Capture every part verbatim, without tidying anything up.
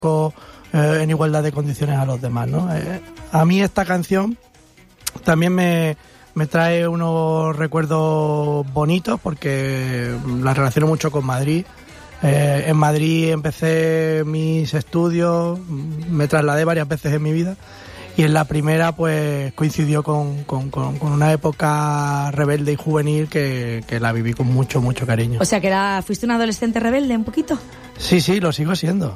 eh, en igualdad de condiciones a los demás, ¿no? Eh, a mí esta canción también me, me trae unos recuerdos bonitos porque la relaciono mucho con Madrid. Eh, en Madrid empecé mis estudios, me trasladé varias veces en mi vida y en la primera pues coincidió con, con, con, con una época rebelde y juvenil que, que la viví con mucho, mucho cariño. O sea que era, fuiste un adolescente rebelde un poquito. Sí, sí, lo sigo siendo.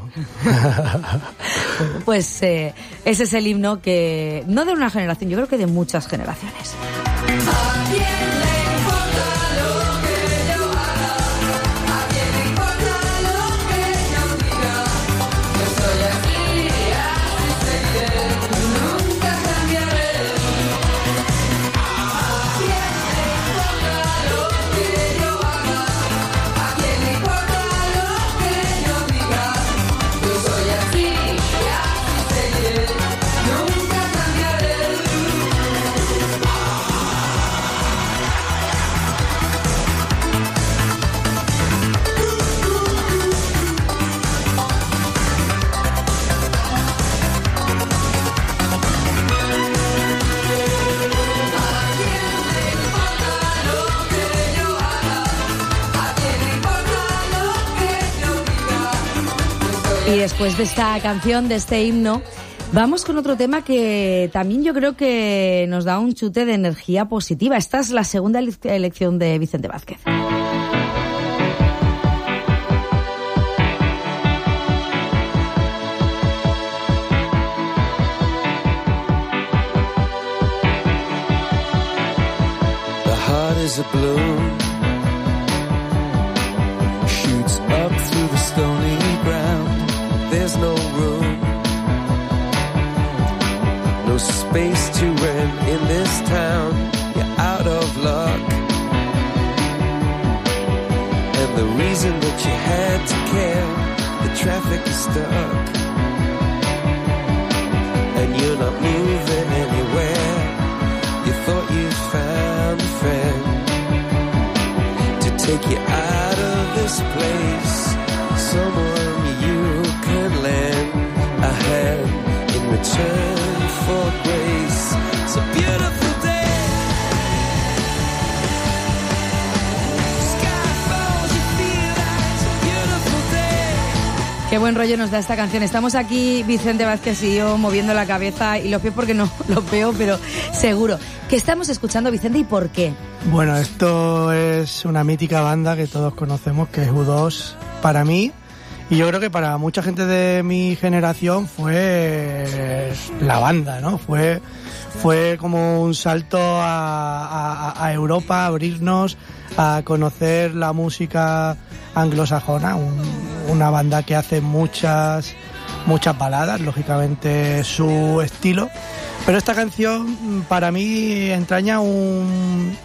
Pues eh, ese es el himno que, no de una generación, yo creo que de muchas generaciones. Y después de esta canción, de este himno, vamos con otro tema que también yo creo que nos da un chute de energía positiva. Esta es la segunda elección de Vicente Vázquez. The heart is a balloon, shoots up through the stony ground. There's no room, no space to rent in this town. You're out of luck, and the reason that you had to care, the traffic is stuck, and you're not moving anywhere. You thought you found a friend to take you out of this place, someone you can lend a hand in return for grace. It's a beautiful day. Sky falls, you feel that it's a beautiful day. Qué buen rollo nos da esta canción. Estamos aquí, Vicente Vázquez y yo, moviendo la cabeza y los pies porque no los veo, pero seguro. ¿Qué estamos escuchando, Vicente, y por qué? Bueno, esto es una mítica banda que todos conocemos, que es U dos. Para mí, y yo creo que para mucha gente de mi generación fue la banda, ¿no? Fue, fue como un salto a, a, a Europa, a abrirnos, a conocer la música anglosajona, un, una banda que hace muchas, muchas baladas, lógicamente su estilo. Pero esta canción para mí entraña un,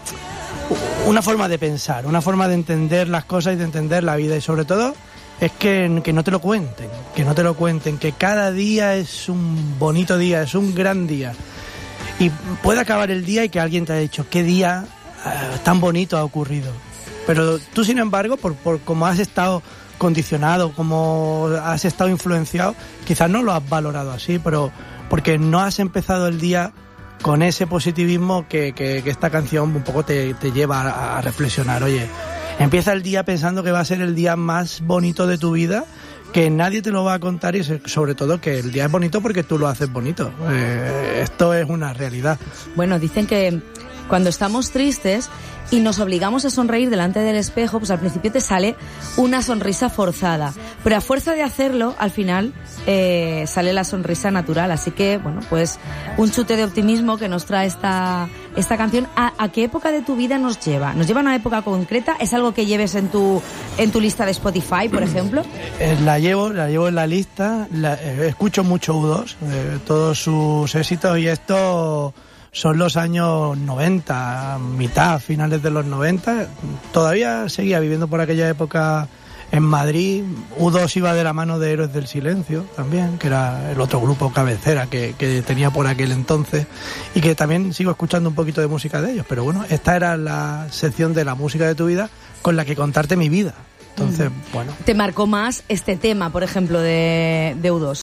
una forma de pensar, una forma de entender las cosas y de entender la vida, y sobre todo es que, que no te lo cuenten, que no te lo cuenten, que cada día es un bonito día, es un gran día. Y puede acabar el día y que alguien te haya dicho qué día uh, tan bonito ha ocurrido. Pero tú, sin embargo, por, por como has estado condicionado, como has estado influenciado, quizás no lo has valorado así, pero porque no has empezado el día con ese positivismo que, que, que esta canción un poco te, te lleva a, a reflexionar. Oye, empieza el día pensando que va a ser el día más bonito de tu vida, que nadie te lo va a contar, y sobre todo que el día es bonito porque tú lo haces bonito. Eh, esto es una realidad. Bueno, dicen que cuando estamos tristes y nos obligamos a sonreír delante del espejo, pues al principio te sale una sonrisa forzada, pero a fuerza de hacerlo, al final eh, sale la sonrisa natural. Así que, bueno, pues un chute de optimismo que nos trae esta esta canción. ¿A, a qué época de tu vida nos lleva? ¿Nos lleva a una época concreta? ¿Es algo que lleves en tu en tu lista de Spotify, por ejemplo? Eh, la llevo, la llevo en la lista. La, eh, escucho mucho U dos, eh, todos sus éxitos, y esto son los años noventa, mitad, finales de los noventa. Todavía seguía viviendo por aquella época en Madrid. U dos iba de la mano de Héroes del Silencio también, que era el otro grupo cabecera que, que tenía por aquel entonces, y que también sigo escuchando un poquito de música de ellos. Pero bueno, esta era la sección de la música de tu vida con la que contarte mi vida. Entonces, bueno. ¿Te marcó más este tema, por ejemplo, de, de U dos?